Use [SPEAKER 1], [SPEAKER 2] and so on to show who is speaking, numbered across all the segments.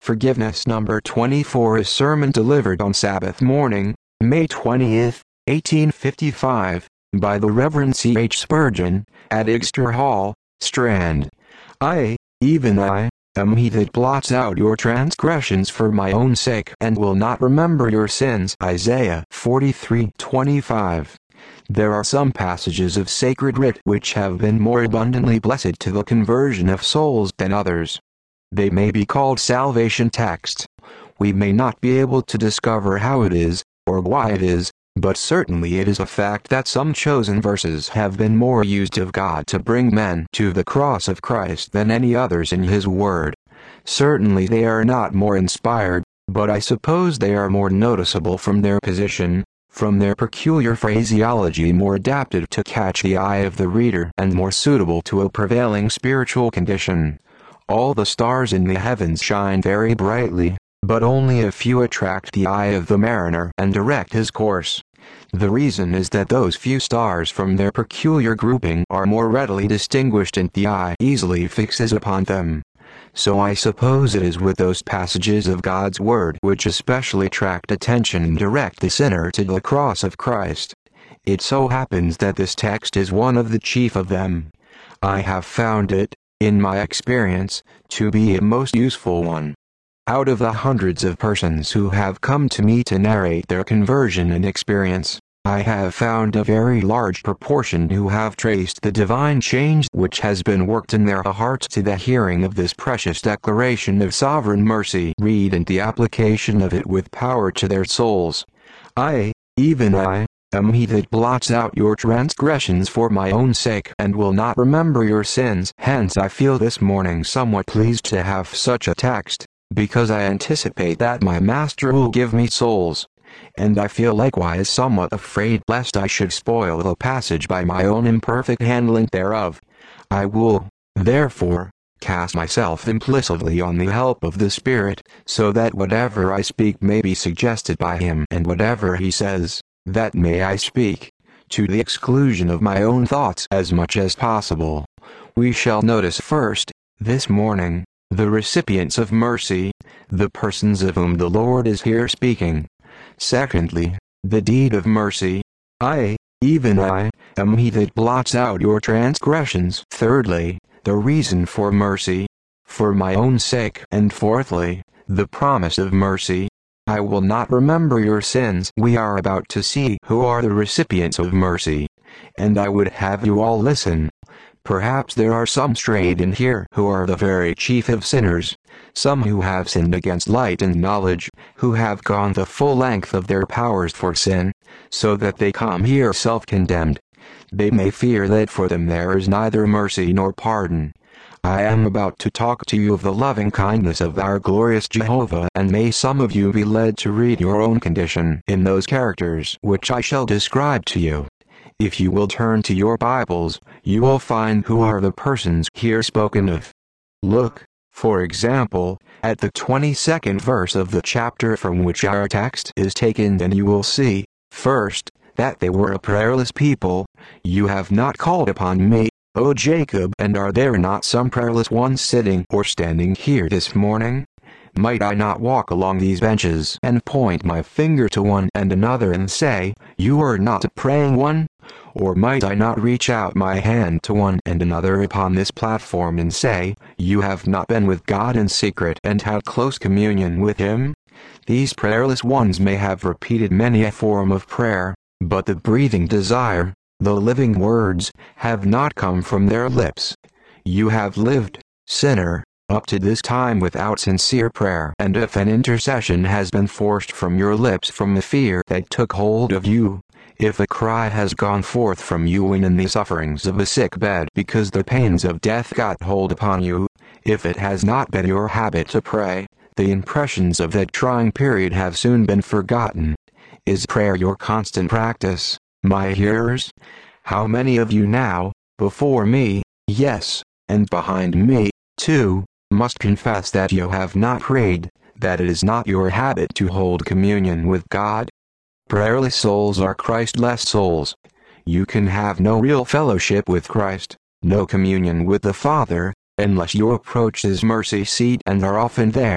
[SPEAKER 1] Forgiveness number 24 is sermon delivered on Sabbath morning, May 20th, 1855, by the Reverend C. H. Spurgeon, at Exeter Hall, Strand. I, even I, am he that blots out your transgressions for my own sake and will not remember your sins. Isaiah 43:25. There are some passages of sacred writ which have been more abundantly blessed to the conversion of souls than others. They may be called salvation texts. We may not be able to discover how it is, or why it is, but certainly it is a fact that some chosen verses have been more used of God to bring men to the cross of Christ than any others in His Word. Certainly they are not more inspired, but I suppose they are more noticeable from their position, from their peculiar phraseology more adapted to catch the eye of the reader and more suitable to a prevailing spiritual condition. All the stars in the heavens shine very brightly, but only a few attract the eye of the mariner and direct his course. The reason is that those few stars from their peculiar grouping are more readily distinguished and the eye easily fixes upon them. So I suppose it is with those passages of God's Word which especially attract attention and direct the sinner to the cross of Christ. It so happens that this text is one of the chief of them. I have found it, in my experience, to be a most useful one. Out of the hundreds of persons who have come to me to narrate their conversion and experience, I have found a very large proportion who have traced the divine change which has been worked in their hearts to the hearing of this precious declaration of sovereign mercy. Read and the application of it with power to their souls. I, even I, am he that blots out your transgressions for my own sake and will not remember your sins. Hence I feel this morning somewhat pleased to have such a text, because I anticipate that my Master will give me souls. And I feel likewise somewhat afraid lest I should spoil the passage by my own imperfect handling thereof. I will, therefore, cast myself implicitly on the help of the Spirit, so that whatever I speak may be suggested by Him, and whatever He says, that may I speak, to the exclusion of my own thoughts as much as possible. We shall notice first, this morning, the recipients of mercy, the persons of whom the Lord is here speaking. Secondly, the deed of mercy. I, even I, am he that blots out your transgressions. Thirdly, the reason for mercy, for my own sake. And fourthly, the promise of mercy. I will not remember your sins. We are about to see who are the recipients of mercy, and I would have you all listen. Perhaps there are some strayed in here who are the very chief of sinners, some who have sinned against light and knowledge, who have gone the full length of their powers for sin, so that they come here self-condemned. They may fear that for them there is neither mercy nor pardon. I am about to talk to you of the loving kindness of our glorious Jehovah, and may some of you be led to read your own condition in those characters which I shall describe to you. If you will turn to your Bibles, you will find who are the persons here spoken of. Look, for example, at the 22nd verse of the chapter from which our text is taken, and you will see, first, that they were a prayerless people. You have not called upon me, O Jacob, and are there not some prayerless ones sitting or standing here this morning? Might I not walk along these benches and point my finger to one and another and say, you are not a praying one? Or might I not reach out my hand to one and another upon this platform and say, you have not been with God in secret and had close communion with Him? These prayerless ones may have repeated many a form of prayer, but the breathing desire, the living words, have not come from their lips. You have lived, sinner, up to this time without sincere prayer, and if an intercession has been forced from your lips from the fear that took hold of you, if a cry has gone forth from you when in the sufferings of a sick bed because the pains of death got hold upon you, if it has not been your habit to pray, the impressions of that trying period have soon been forgotten. Is prayer your constant practice, my hearers? How many of you now, before me, yes, and behind me, too, must confess that you have not prayed, that it is not your habit to hold communion with God? Prayerless souls are Christless souls. You can have no real fellowship with Christ, no communion with the Father, unless you approach His mercy seat and are often there.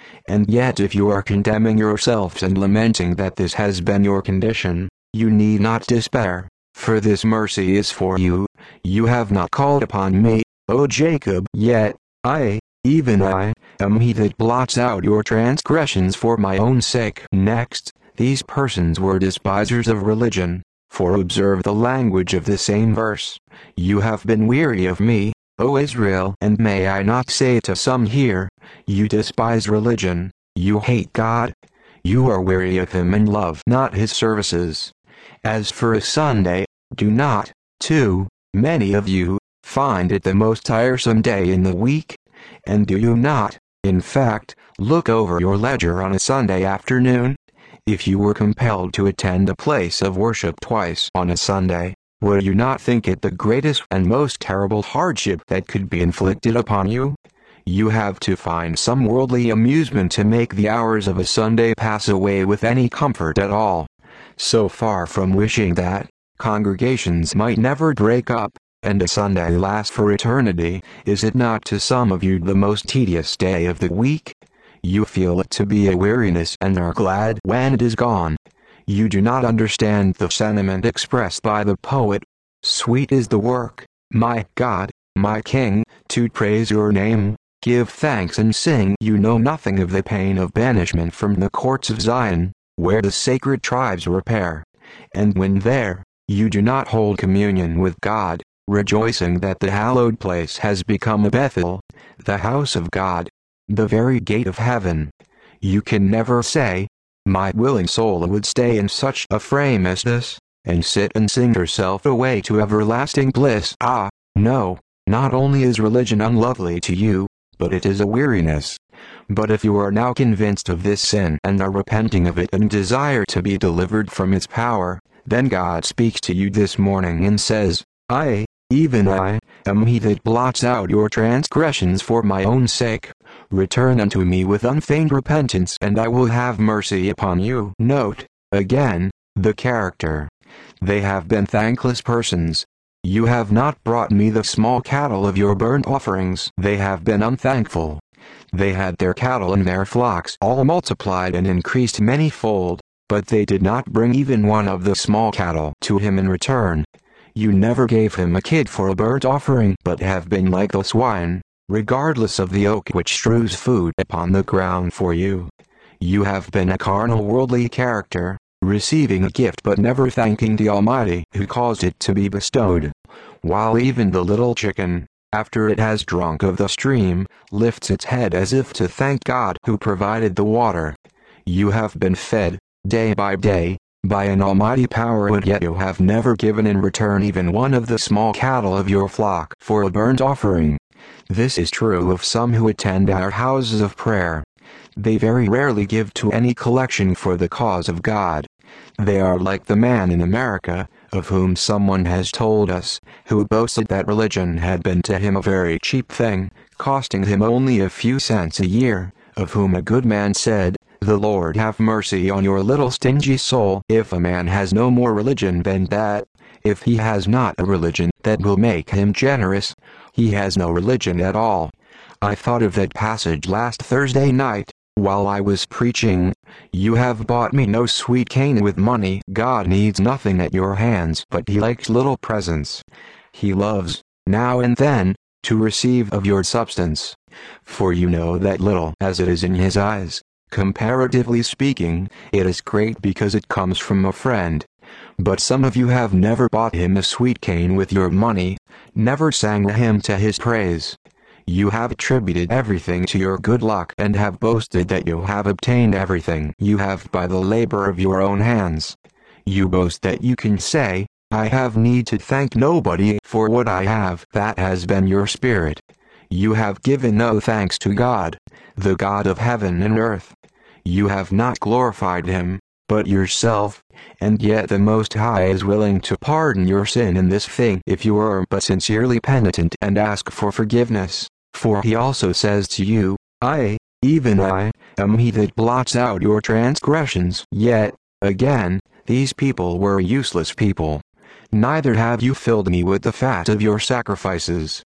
[SPEAKER 1] And yet if you are condemning yourselves and lamenting that this has been your condition, you need not despair, for this mercy is for you. You have not called upon me, O Jacob, yet I, even I, am he that blots out your transgressions for my own sake. Next, these persons were despisers of religion, for observe the language of the same verse. You have been weary of me, O Israel, and may I not say to some here, you despise religion, you hate God, you are weary of him and love not his services. As for a Sunday, do not, too many of you, find it the most tiresome day in the week? And do you not, in fact, look over your ledger on a Sunday afternoon? If you were compelled to attend a place of worship twice on a Sunday, would you not think it the greatest and most terrible hardship that could be inflicted upon you? You have to find some worldly amusement to make the hours of a Sunday pass away with any comfort at all. So far from wishing that congregations might never break up, and a Sunday last for eternity, is it not to some of you the most tedious day of the week? You feel it to be a weariness and are glad when it is gone. You do not understand the sentiment expressed by the poet. Sweet is the work, my God, my King, to praise your name, give thanks and sing. You know nothing of the pain of banishment from the courts of Zion, where the sacred tribes repair. And when there, you do not hold communion with God, rejoicing that the hallowed place has become a Bethel, the house of God, the very gate of heaven. You can never say, my willing soul would stay in such a frame as this, and sit and sing herself away to everlasting bliss. Ah, no, not only is religion unlovely to you, but it is a weariness. But if you are now convinced of this sin and are repenting of it and desire to be delivered from its power, then God speaks to you this morning and says, I, even I, am he that blots out your transgressions for my own sake. Return unto me with unfeigned repentance and I will have mercy upon you. Note, again, the character. They have been thankless persons. You have not brought me the small cattle of your burnt offerings. They have been unthankful. They had their cattle and their flocks all multiplied and increased manyfold, but they did not bring even one of the small cattle to him in return. You never gave him a kid for a burnt offering, but have been like the swine, regardless of the oak which strews food upon the ground for you. You have been a carnal worldly character, receiving a gift but never thanking the Almighty who caused it to be bestowed. While even the little chicken, after it has drunk of the stream, lifts its head as if to thank God who provided the water. You have been fed, day by day, by an almighty power, and yet you have never given in return even one of the small cattle of your flock for a burnt offering. This is true of some who attend our houses of prayer. They very rarely give to any collection for the cause of God. They are like the man in America, of whom someone has told us, who boasted that religion had been to him a very cheap thing, costing him only a few cents a year, of whom a good man said, the Lord have mercy on your little stingy soul. If a man has no more religion than that, if he has not a religion that will make him generous, he has no religion at all. I thought of that passage last Thursday night, while I was preaching. You have bought me no sweet cane with money. God needs nothing at your hands, but he likes little presents. He loves, now and then, to receive of your substance. For you know that little as it is in his eyes, comparatively speaking, it is great because it comes from a friend. But some of you have never bought him a sweet cane with your money, never sang a hymn to his praise. You have attributed everything to your good luck and have boasted that you have obtained everything you have by the labor of your own hands. You boast that you can say, I have need to thank nobody for what I have. That has been your spirit. You have given no thanks to God, the God of heaven and earth. You have not glorified him, but yourself, and yet the Most High is willing to pardon your sin in this thing if you are but sincerely penitent and ask for forgiveness. For he also says to you, I, even I, am he that blots out your transgressions. Yet, again, these people were useless people. Neither have you filled me with the fat of your sacrifices.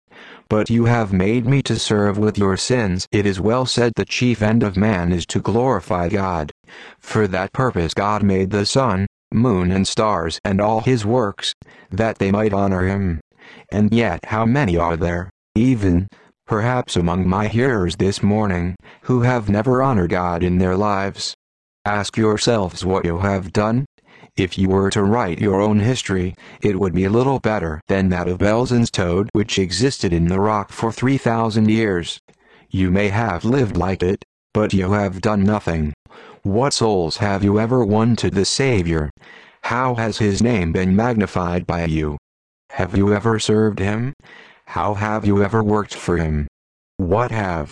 [SPEAKER 1] but you have made me to serve with your sins. It is well said, the chief end of man is to glorify God. For that purpose God made the sun, moon and stars and all his works, that they might honor him. And yet how many are there, even, perhaps among my hearers this morning, who have never honored God in their lives? Ask yourselves what you have done. If you were to write your own history, it would be a little better than that of Belzen's toad, which existed in the rock for 3,000 years. You may have lived like it, but you have done nothing. What souls have you ever won to the Savior? How has his name been magnified by you? Have you ever served him? How have you ever worked for him? What have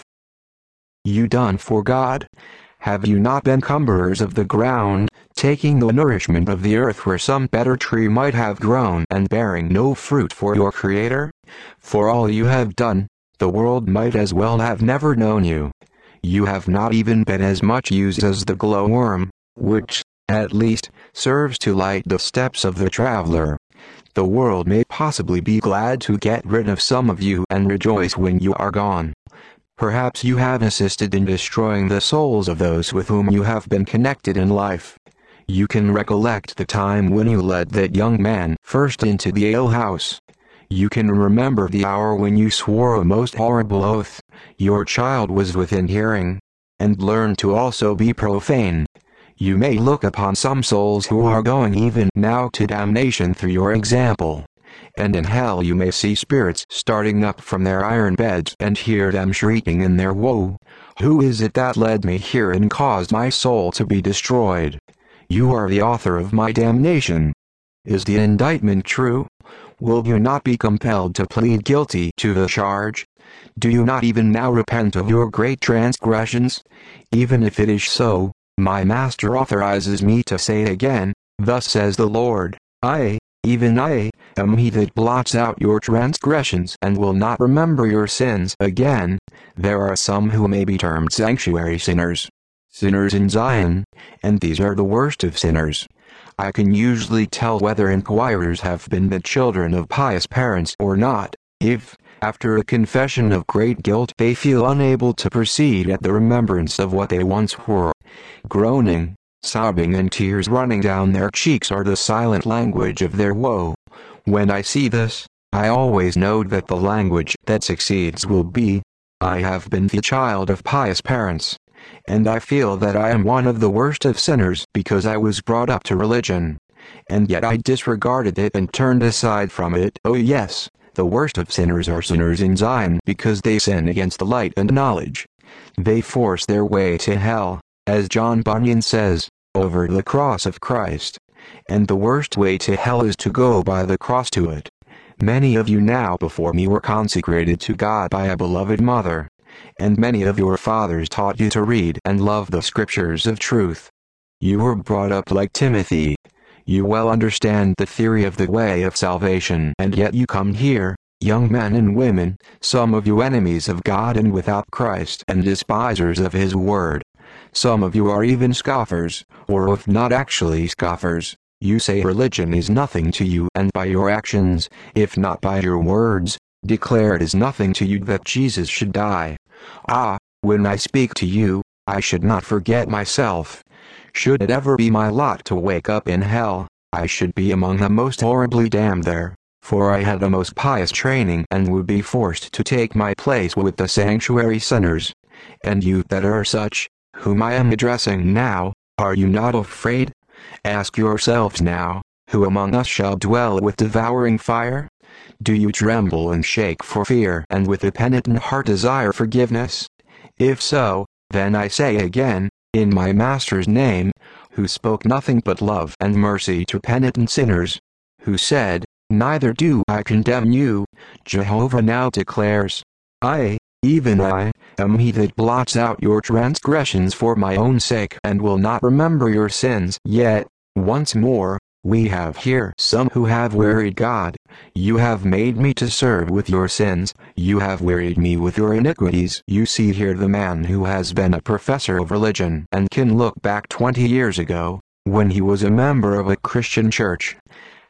[SPEAKER 1] you done for God? Have you not been cumberers of the ground, taking the nourishment of the earth where some better tree might have grown and bearing no fruit for your Creator? For all you have done, the world might as well have never known you. You have not even been as much used as the glowworm, which, at least, serves to light the steps of the traveler. The world may possibly be glad to get rid of some of you and rejoice when you are gone. Perhaps you have assisted in destroying the souls of those with whom you have been connected in life. You can recollect the time when you led that young man first into the alehouse. You can remember the hour when you swore a most horrible oath. Your child was within hearing, and learned to also be profane. You may look upon some souls who are going even now to damnation through your example. And in hell you may see spirits starting up from their iron beds and hear them shrieking in their woe, "Who is it that led me here and caused my soul to be destroyed? You are the author of my damnation." Is the indictment true? Will you not be compelled to plead guilty to the charge? Do you not even now repent of your great transgressions? Even if it is so, my Master authorizes me to say again, "Thus says the Lord, I, even I, am he that blots out your transgressions and will not remember your sins again." There are some who may be termed sanctuary sinners, sinners in Zion, and these are the worst of sinners. I can usually tell whether inquirers have been the children of pious parents or not, if, after a confession of great guilt, they feel unable to proceed at the remembrance of what they once were. Groaning, sobbing and tears running down their cheeks are the silent language of their woe. When I see this, I always know that the language that succeeds will be, "I have been the child of pious parents, and I feel that I am one of the worst of sinners because I was brought up to religion, and yet I disregarded it and turned aside from it." Oh yes, the worst of sinners are sinners in Zion because they sin against the light and knowledge. They force their way to hell, as John Bunyan says, over the cross of Christ. And the worst way to hell is to go by the cross to it. Many of you now before me were consecrated to God by a beloved mother, and many of your fathers taught you to read and love the scriptures of truth. You were brought up like Timothy. You well understand the theory of the way of salvation, and yet you come here, young men and women, some of you enemies of God and without Christ and despisers of his word. Some of you are even scoffers, or if not actually scoffers, you say religion is nothing to you, and by your actions, if not by your words, declare it is nothing to you that Jesus should die. Ah, when I speak to you, I should not forget myself. Should it ever be my lot to wake up in hell, I should be among the most horribly damned there, for I had a most pious training and would be forced to take my place with the sanctuary sinners. And you that are such, whom I am addressing now, are you not afraid? Ask yourselves now, who among us shall dwell with devouring fire? Do you tremble and shake for fear and with a penitent heart desire forgiveness? If so, then I say again, in my Master's name, who spoke nothing but love and mercy to penitent sinners, who said, "Neither do I condemn you," Jehovah now declares, "I, even I, am he that blots out your transgressions for my own sake and will not remember your sins." Yet, once more, we have here some who have wearied God. You have made me to serve with your sins, you have wearied me with your iniquities. You see here the man who has been a professor of religion and can look back 20 years ago, when he was a member of a Christian church.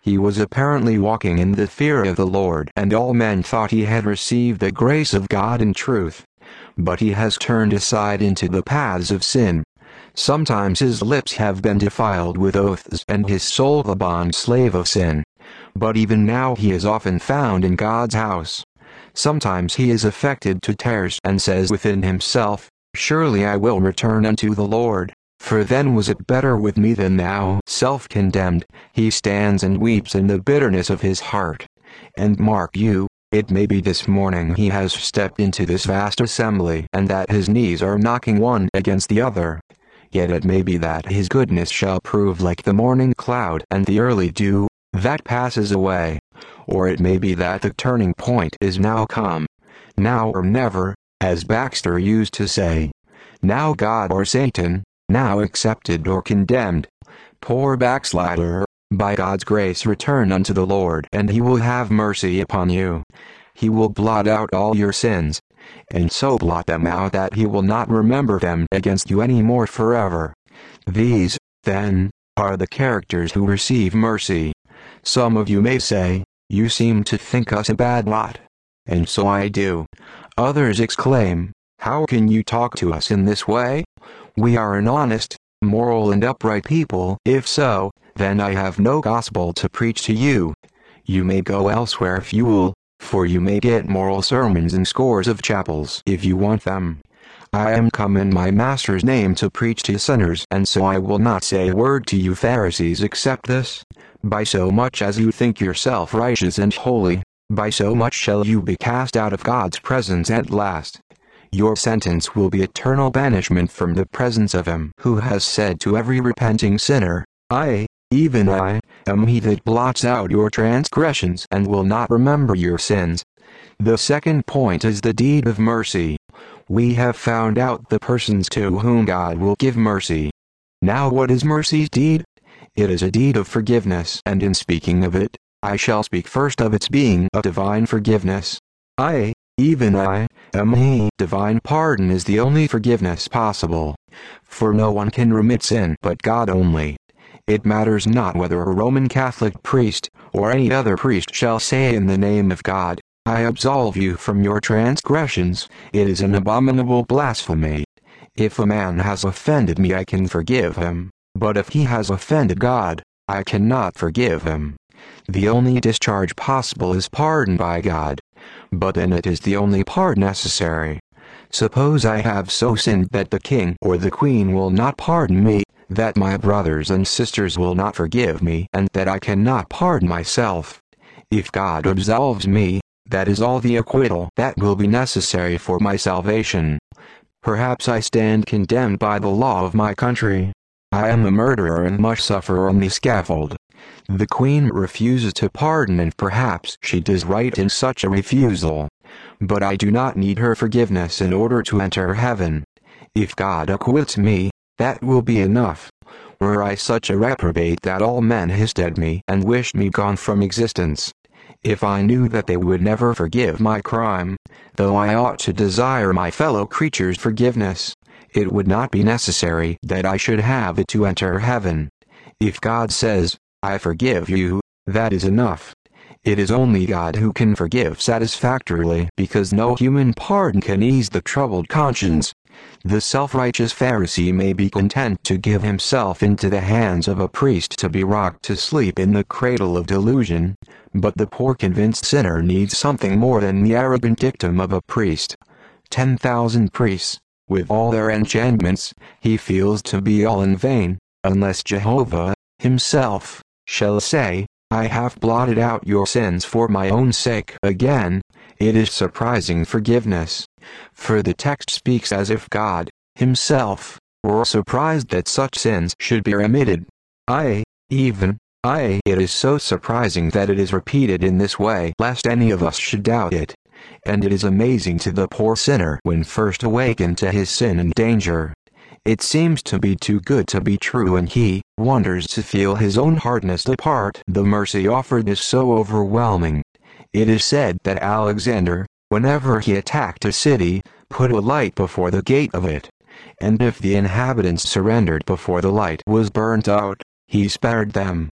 [SPEAKER 1] He was apparently walking in the fear of the Lord, and all men thought he had received the grace of God in truth. But he has turned aside into the paths of sin. Sometimes his lips have been defiled with oaths, and his soul the bond-slave of sin. But even now he is often found in God's house. Sometimes he is affected to tears, and says within himself, "Surely I will return unto the Lord, for then was it better with me than now." Self-condemned, he stands and weeps in the bitterness of his heart. And mark you, it may be this morning he has stepped into this vast assembly, and that his knees are knocking one against the other. Yet it may be that his goodness shall prove like the morning cloud and the early dew, that passes away. Or it may be that the turning point is now come. Now or never, as Baxter used to say. Now God or Satan, now accepted or condemned. Poor backslider, by God's grace return unto the Lord, and he will have mercy upon you. He will blot out all your sins, and so blot them out that he will not remember them against you any more forever. These, then, are the characters who receive mercy. Some of you may say, "You seem to think us a bad lot." And so I do. Others exclaim, "How can you talk to us in this way? We are an honest, moral and upright people." If so, then I have no gospel to preach to you. You may go elsewhere if you will, for you may get moral sermons in scores of chapels if you want them. I am come in my Master's name to preach to sinners, and so I will not say a word to you Pharisees except this: by so much as you think yourself righteous and holy, by so much shall you be cast out of God's presence at last. Your sentence will be eternal banishment from the presence of him who has said to every repenting sinner, "I, even I, am he that blots out your transgressions and will not remember your sins." The second point is the deed of mercy. We have found out the persons to whom God will give mercy. Now what is mercy's deed? It is a deed of forgiveness, and in speaking of it, I shall speak first of its being a divine forgiveness. I, even I, am he. Divine pardon is the only forgiveness possible. For no one can remit sin but God only. It matters not whether a Roman Catholic priest, or any other priest shall say in the name of God, "I absolve you from your transgressions." It is an abominable blasphemy. If a man has offended me I can forgive him, but if he has offended God, I cannot forgive him. The only discharge possible is pardon by God, but then it is the only pardon necessary. Suppose I have so sinned that the king or the queen will not pardon me, that my brothers and sisters will not forgive me, and that I cannot pardon myself. If God absolves me, that is all the acquittal that will be necessary for my salvation. Perhaps I stand condemned by the law of my country. I am a murderer and must suffer on the scaffold. The queen refuses to pardon, and perhaps she does right in such a refusal. But I do not need her forgiveness in order to enter heaven. If God acquits me, that will be enough. Were I such a reprobate that all men hissed at me and wished me gone from existence, if I knew that they would never forgive my crime, though I ought to desire my fellow creatures' forgiveness, it would not be necessary that I should have it to enter heaven. If God says, "I forgive you," that is enough. It is only God who can forgive satisfactorily, because no human pardon can ease the troubled conscience. The self-righteous Pharisee may be content to give himself into the hands of a priest to be rocked to sleep in the cradle of delusion, but the poor convinced sinner needs something more than the arrogant dictum of a priest. 10,000 priests, with all their enchantments, he feels to be all in vain, unless Jehovah, himself, shall say, "I have blotted out your sins for my own sake." Again, it is surprising forgiveness. For the text speaks as if God, himself, were surprised that such sins should be remitted. Even I. It is so surprising that it is repeated in this way lest any of us should doubt it. And it is amazing to the poor sinner when first awakened to his sin and danger. It seems to be too good to be true, and he wonders to feel his own hardness depart. The mercy offered is so overwhelming. It is said that Alexander, whenever he attacked a city, put a light before the gate of it. And if the inhabitants surrendered before the light was burnt out, he spared them.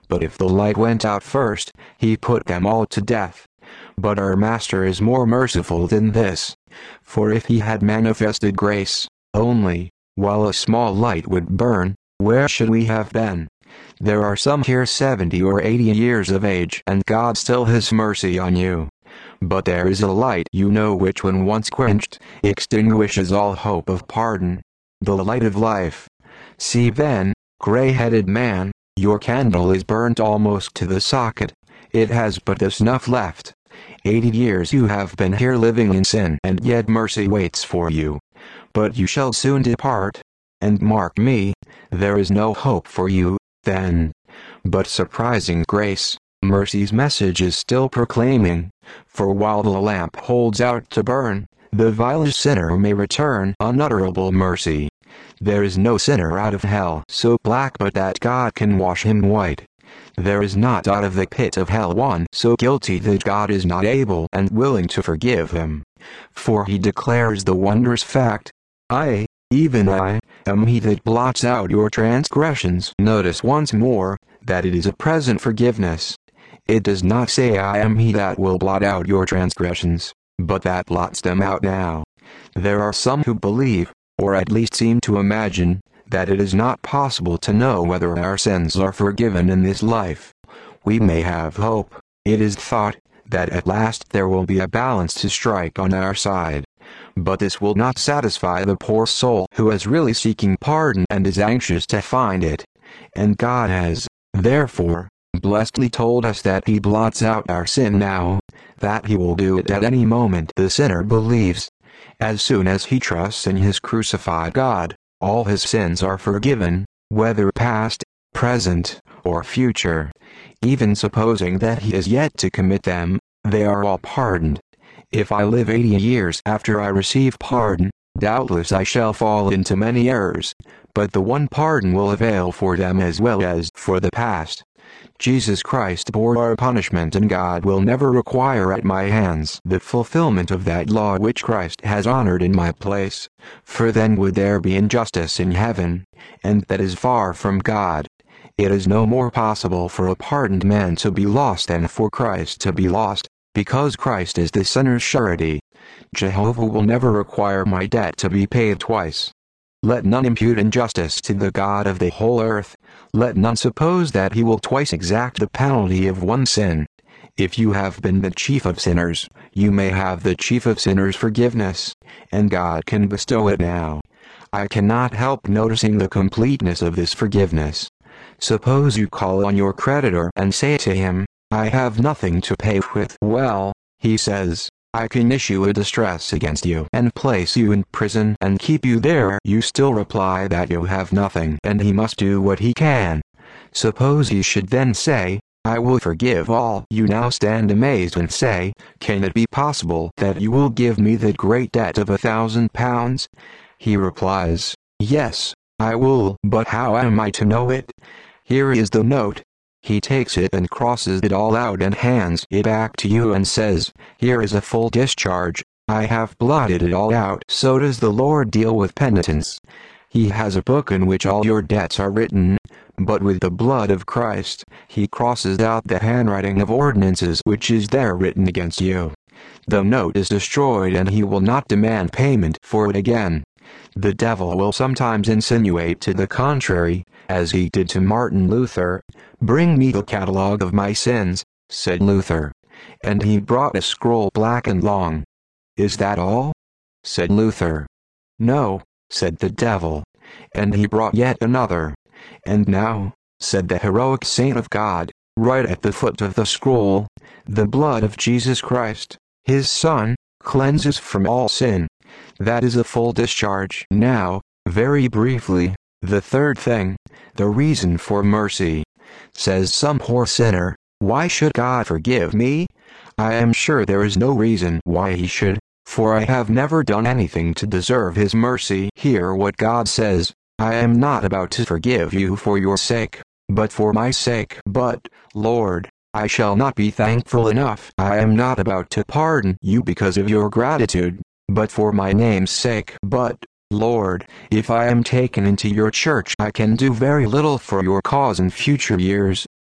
[SPEAKER 1] But if the light went out first, he put them all to death. But our Master is more merciful than this. For if he had manifested grace only, while a small light would burn, where should we have been? There are some here 70 or 80 years of age, and God still has mercy on you. But there is a light you know which when once quenched, extinguishes all hope of pardon. The light of life. See then, gray-headed man, your candle is burnt almost to the socket. It has but the snuff left. 80 years you have been here living in sin, and yet mercy waits for you. But you shall soon depart. And mark me, there is no hope for you, then. But surprising grace, mercy's message is still proclaiming. For while the lamp holds out to burn, the vilest sinner may return unutterable mercy. There is no sinner out of hell so black but that God can wash him white. There is not out of the pit of hell one so guilty that God is not able and willing to forgive him. For he declares the wondrous fact, I, even I, am he that blots out your transgressions. Notice once more, that it is a present forgiveness. It does not say I am he that will blot out your transgressions, but that blots them out now. There are some who believe, or at least seem to imagine, that it is not possible to know whether our sins are forgiven in this life. We may have hope, it is thought, that at last there will be a balance to strike on our side. But this will not satisfy the poor soul who is really seeking pardon and is anxious to find it. And God has, therefore, blessedly told us that he blots out our sin now, that he will do it at any moment the sinner believes. As soon as he trusts in his crucified God, all his sins are forgiven, whether past, present, or future. Even supposing that he is yet to commit them, they are all pardoned. If I live 80 years after I receive pardon, doubtless I shall fall into many errors, but the one pardon will avail for them as well as for the past. Jesus Christ bore our punishment, and God will never require at my hands the fulfillment of that law which Christ has honored in my place, for then would there be injustice in heaven, and that is far from God. It is no more possible for a pardoned man to be lost than for Christ to be lost, because Christ is the sinner's surety. Jehovah will never require my debt to be paid twice. Let none impute injustice to the God of the whole earth. Let none suppose that he will twice exact the penalty of one sin. If you have been the chief of sinners, you may have the chief of sinners' forgiveness, and God can bestow it now. I cannot help noticing the completeness of this forgiveness. Suppose you call on your creditor and say to him, I have nothing to pay with. Well, he says, I can issue a distress against you and place you in prison and keep you there. You still reply that you have nothing, and he must do what he can. Suppose he should then say, I will forgive all. You now stand amazed and say, can it be possible that you will give me the great debt of £1,000? He replies, yes, I will. But how am I to know it? Here is the note. He takes it and crosses it all out and hands it back to you and says, here is a full discharge, I have blotted it all out. So does the Lord deal with penitence. He has a book in which all your debts are written, but with the blood of Christ, he crosses out the handwriting of ordinances which is there written against you. The note is destroyed and he will not demand payment for it again. The devil will sometimes insinuate to the contrary, as he did to Martin Luther. Bring me the catalogue of my sins, said Luther. And he brought a scroll black and long. Is that all? Said Luther. No, said the devil. And he brought yet another. And now, said the heroic saint of God, right at the foot of the scroll, the blood of Jesus Christ, his Son, cleanses from all sin. That is a full discharge. Now, very briefly, the third thing, the reason for mercy. Says some poor sinner, why should God forgive me? I am sure there is no reason why he should, for I have never done anything to deserve his mercy. Hear what God says, I am not about to forgive you for your sake, but for my sake. But, Lord, I shall not be thankful enough. I am not about to pardon you because of your gratitude, but for my name's sake. But, Lord, if I am taken into your church, I can do very little for your cause in future years,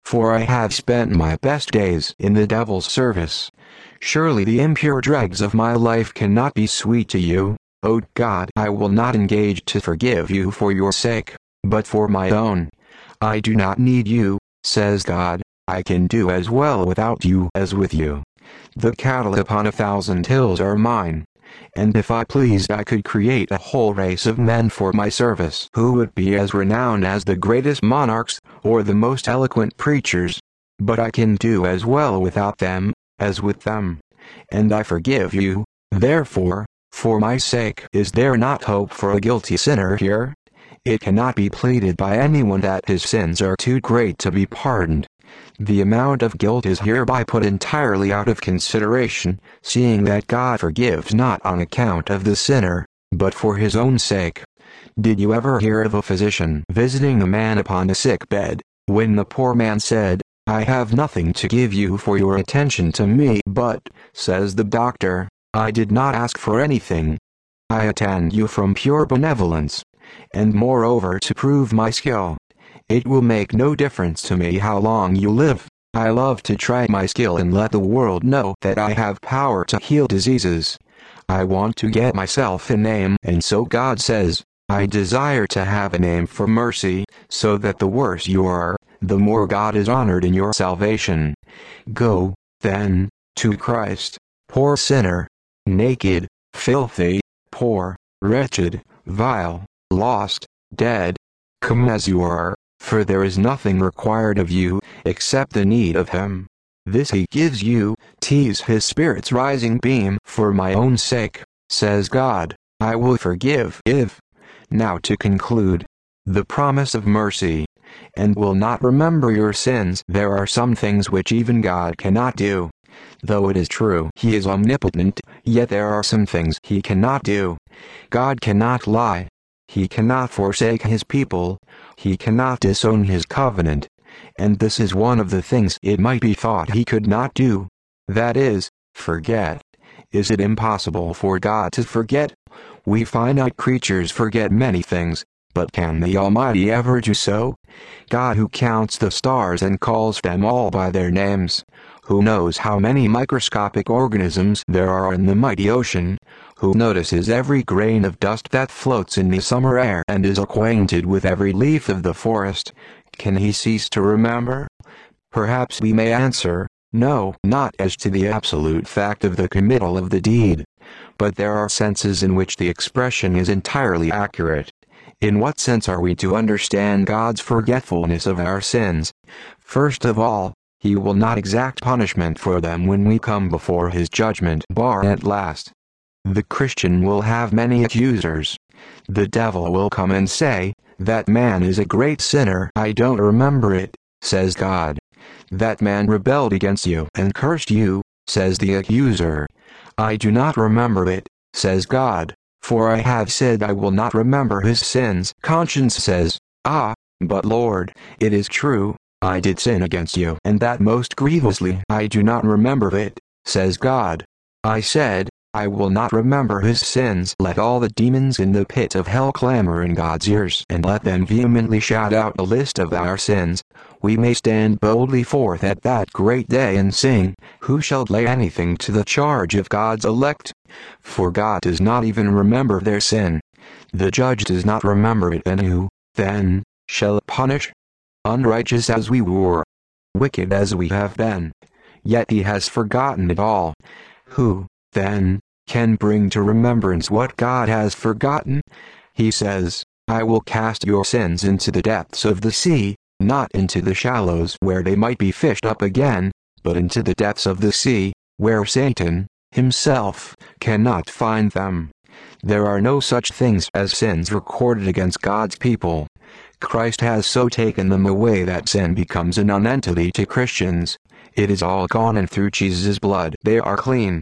[SPEAKER 1] for I have spent my best days in the devil's service. Surely the impure dregs of my life cannot be sweet to you, O God. I will not engage to forgive you for your sake, but for my own. I do not need you, says God. I can do as well without you as with you. The cattle upon 1,000 hills are mine. And if I pleased, I could create a whole race of men for my service who would be as renowned as the greatest monarchs or the most eloquent preachers. But I can do as well without them as with them. And I forgive you, therefore, for my sake. Is there not hope for a guilty sinner here? It cannot be pleaded by anyone that his sins are too great to be pardoned. The amount of guilt is hereby put entirely out of consideration, seeing that God forgives not on account of the sinner, but for his own sake. Did you ever hear of a physician visiting a man upon a sick bed, when the poor man said, "I have nothing to give you for your attention to me, but," says the doctor, "I did not ask for anything. I attend you from pure benevolence, and moreover to prove my skill. It will make no difference to me how long you live. I love to try my skill and let the world know that I have power to heal diseases. I want to get myself a name, and so God says, I desire to have a name for mercy, so that the worse you are, the more God is honored in your salvation. Go, then, to Christ, poor sinner, naked, filthy, poor, wretched, vile, lost, dead. Come as you are, for there is nothing required of you, except the need of Him. This He gives you, 'tis His Spirit's rising beam. For my own sake, says God, I will forgive if. Now to conclude, the promise of mercy, and will not remember your sins. There are some things which even God cannot do. Though it is true He is omnipotent, yet there are some things He cannot do. God cannot lie. He cannot forsake His people. He cannot disown His covenant. And this is one of the things it might be thought He could not do. That is, forget. Is it impossible for God to forget? We finite creatures forget many things, but can the Almighty ever do so? God, who counts the stars and calls them all by their names, who knows how many microscopic organisms there are in the mighty ocean, who notices every grain of dust that floats in the summer air and is acquainted with every leaf of the forest, can He cease to remember? Perhaps we may answer, no, not as to the absolute fact of the committal of the deed. But there are senses in which the expression is entirely accurate. In what sense are we to understand God's forgetfulness of our sins? First of all, He will not exact punishment for them when we come before His judgment bar at last. The Christian will have many accusers. The devil will come and say, that man is a great sinner. I don't remember it, says God. That man rebelled against you and cursed you, says the accuser. I do not remember it, says God, for I have said I will not remember his sins. Conscience says, ah, but Lord, it is true, I did sin against you, and that most grievously. I do not remember it, says God. I said, I will not remember his sins. Let all the demons in the pit of hell clamor in God's ears, and let them vehemently shout out a list of our sins. We may stand boldly forth at that great day and sing, who shall lay anything to the charge of God's elect? For God does not even remember their sin. The judge does not remember it, and who, then, shall punish? Unrighteous as we were, wicked as we have been, yet He has forgotten it all. Who, then, can bring to remembrance what God has forgotten? He says, I will cast your sins into the depths of the sea, not into the shallows where they might be fished up again, but into the depths of the sea, where Satan, himself, cannot find them. There are no such things as sins recorded against God's people. Christ has so taken them away that sin becomes a nonentity to Christians. It is all gone, and through Jesus' blood they are clean.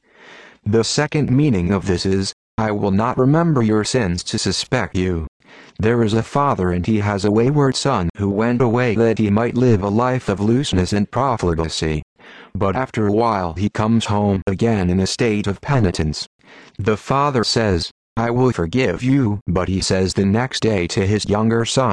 [SPEAKER 1] The second meaning of this is, I will not remember your sins to suspect you. There is a father, and he has a wayward son who went away that he might live a life of looseness and profligacy. But after a while he comes home again in a state of penitence. The father says, I will forgive you. But he says the next day to his younger son,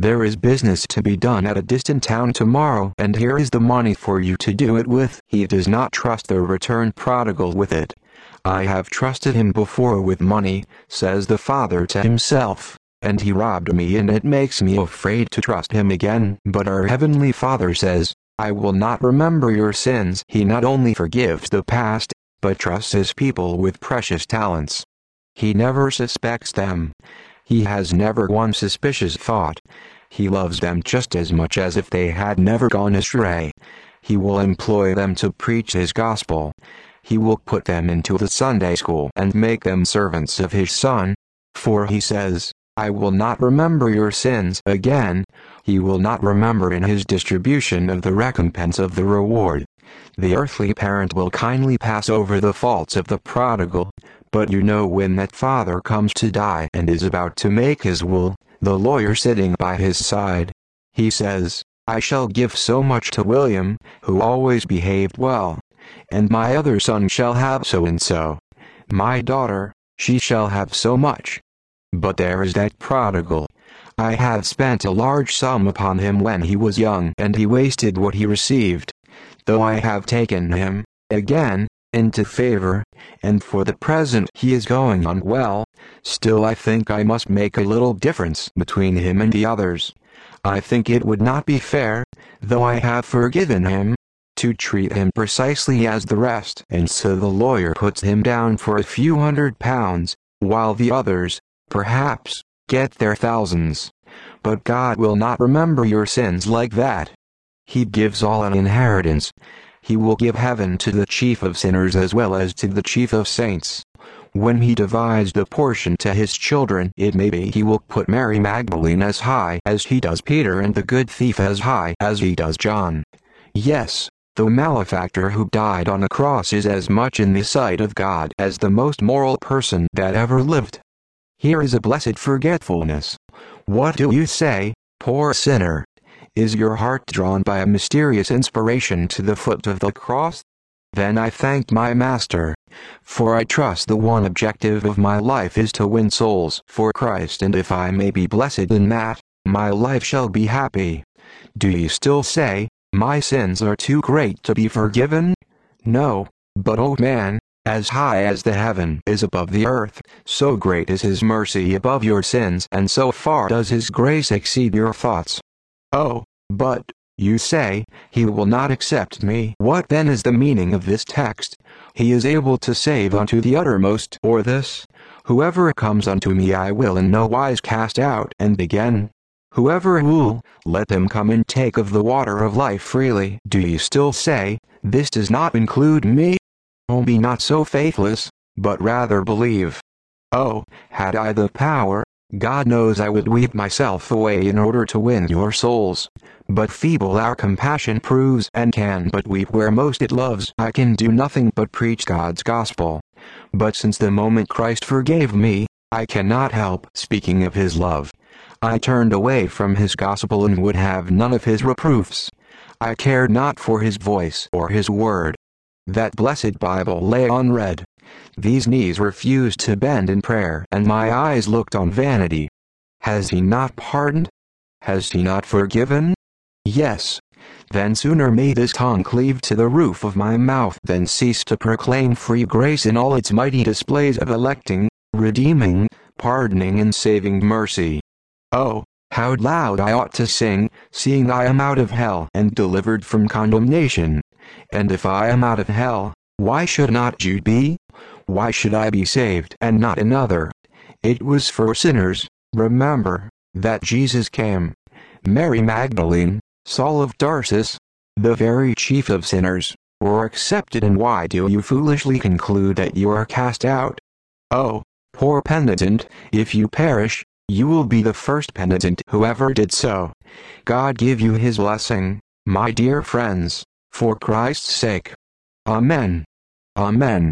[SPEAKER 1] There is business to be done at a distant town tomorrow, and here is the money for you to do it with. He does not trust the returned prodigal with it. I have trusted him before with money, says the father to himself, and he robbed me, and it makes me afraid to trust him again. But our heavenly Father says, I will not remember your sins. He not only forgives the past, but trusts his people with precious talents. He never suspects them. He has never one suspicious thought. He loves them just as much as if they had never gone astray. He will employ them to preach his gospel. He will put them into the Sunday school and make them servants of his Son. For he says, I will not remember your sins again. He will not remember in his distribution of the recompense of the reward. The earthly parent will kindly pass over the faults of the prodigal, but you know when that father comes to die and is about to make his will, the lawyer sitting by his side, he says, I shall give so much to William, who always behaved well, and my other son shall have so and so. My daughter, she shall have so much. But there is that prodigal. I have spent a large sum upon him when he was young, and he wasted what he received. Though I have taken him, again, into favor, and for the present he is going on well, still I think I must make a little difference between him and the others. I think it would not be fair, though I have forgiven him, to treat him precisely as the rest. And so the lawyer puts him down for a few £100, while the others, perhaps, get their thousands. But God will not remember your sins like that. He gives all an inheritance. He will give heaven to the chief of sinners as well as to the chief of saints. When he divides the portion to his children, it may be he will put Mary Magdalene as high as he does Peter, and the good thief as high as he does John. Yes, the malefactor who died on a cross is as much in the sight of God as the most moral person that ever lived. Here is a blessed forgetfulness. What do you say, poor sinner? Is your heart drawn by a mysterious inspiration to the foot of the cross? Then I thank my Master, for I trust the one objective of my life is to win souls for Christ, and if I may be blessed in that, my life shall be happy. Do you still say, my sins are too great to be forgiven? No, but O man, as high as the heaven is above the earth, so great is his mercy above your sins, and so far does his grace exceed your thoughts. Oh, but, you say, he will not accept me. What then is the meaning of this text? He is able to save unto the uttermost, or this, whoever comes unto me I will in no wise cast out. And again, whoever will, let him come and take of the water of life freely. Do you still say, this does not include me? Oh, be not so faithless, but rather believe. Oh, had I the power, God knows I would weep myself away in order to win your souls. But feeble our compassion proves, and can but weep where most it loves. I can do nothing but preach God's gospel. But since the moment Christ forgave me, I cannot help speaking of his love. I turned away from his gospel and would have none of his reproofs. I cared not for his voice or his word. That blessed Bible lay unread. These knees refused to bend in prayer, and my eyes looked on vanity. Has he not pardoned? Has he not forgiven? Yes. Then sooner may this tongue cleave to the roof of my mouth than cease to proclaim free grace in all its mighty displays of electing, redeeming, pardoning and saving mercy. Oh, how loud I ought to sing, seeing I am out of hell and delivered from condemnation. And if I am out of hell, why should not you be? Why should I be saved and not another? It was for sinners, remember, that Jesus came. Mary Magdalene, Saul of Tarsus, the very chief of sinners, were accepted, and why do you foolishly conclude that you are cast out? Oh, poor penitent, if you perish, you will be the first penitent who ever did so. God give you his blessing, my dear friends, for Christ's sake. Amen. Amen.